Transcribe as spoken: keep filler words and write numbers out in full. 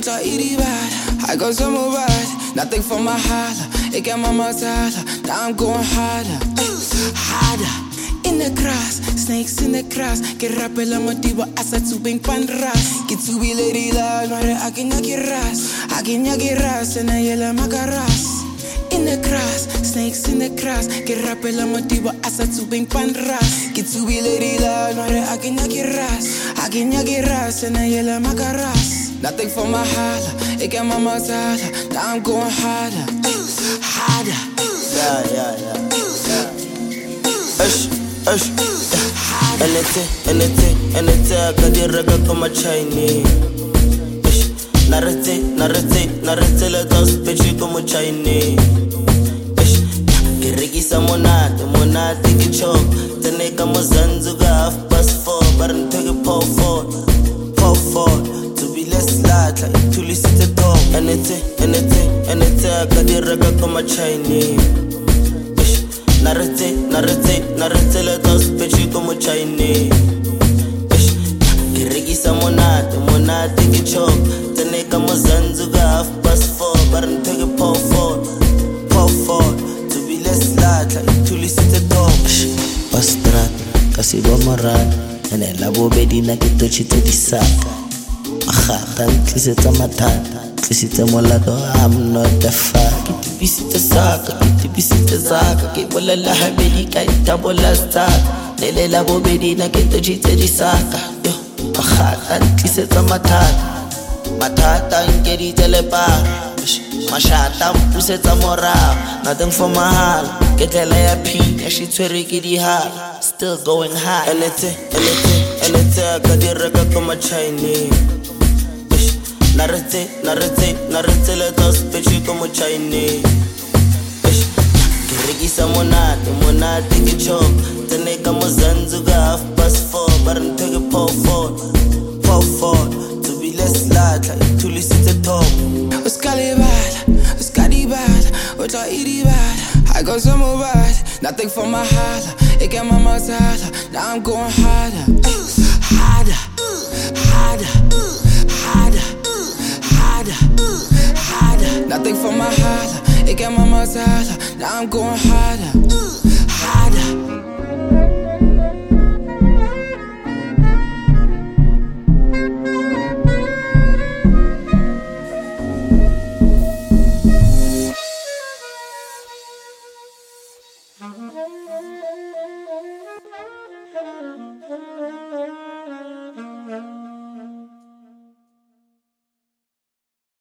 tla iribala. I got some bad, nothing for my holla. Ik heb mama tala, now I'm going harder. Harder, in the grass, snakes in the grass. Get rappela motivo, asa tu bing pan ras. Get to be lady la, mare akin yaki ras. Akin yaki ras, and I yell makaras. In the grass, snakes in the grass. Get rappela motivo, asa tu bing pan ras. Get to be lady la, mare akin yaki ras. Akin yaki ras, and I yell makaras. Nothing for my holla, ik heb mama tala, now I'm going harder, harder. Yeah, yeah, yeah. Ush, ush. Anything, anything, anything. I got the record for my Chinese. Ush, narrate, narrate, narrate. Let us bitch you come Chinese. Ush, kirigisa monate, monate kichok. Teneka mozanzuga half past four, but I'm taking paw for, paw for. Let's slide like to listen to talk. Anything, anything, anything. I got the record for my Chinese. Narrate, narrate, narrate. Let us bitch you come Chinese. Kirigisa monate, monate kichok. Teneka mozanzuga half past four, but I'm taking paw for, paw for. To be less slide like to listen to talk. Pastrat, kasi bomaran. Ene labo bedi na kito chite disaka. Mahata, tlisitsa mathata, tlisitsa molato, I'm not the fuck. Kitibisitsa saka, kitibisitsa saka. Kibolela habedi ka itabola staka. Nelela bobedi na kito chite disaka. Yo, mahata, tlisitsa mathata. Mathata nkedi telepara. Mashata mpusetsa morao. Nothing for my heart. Ketlela ya pina, she tshwere ke di hala. Still going high. Anything, anything, anything. I got the record for my Chinese. Narrate, narrate, narrate. Let us bitch you come Chinese. Kirigisa monate, monate kichok. Teneka mozanzuga half past four, but I'm taking paw for, paw for. To be less slide like to listen to talk. Uskalibala, uskadibala, utla iribala. I got some bad, nothing for my holla. Ik heb mama tala, now I'm going harder, harder, harder, harder. Harder, harder, nothing for my holla. Ik heb mama tala, now I'm going harder.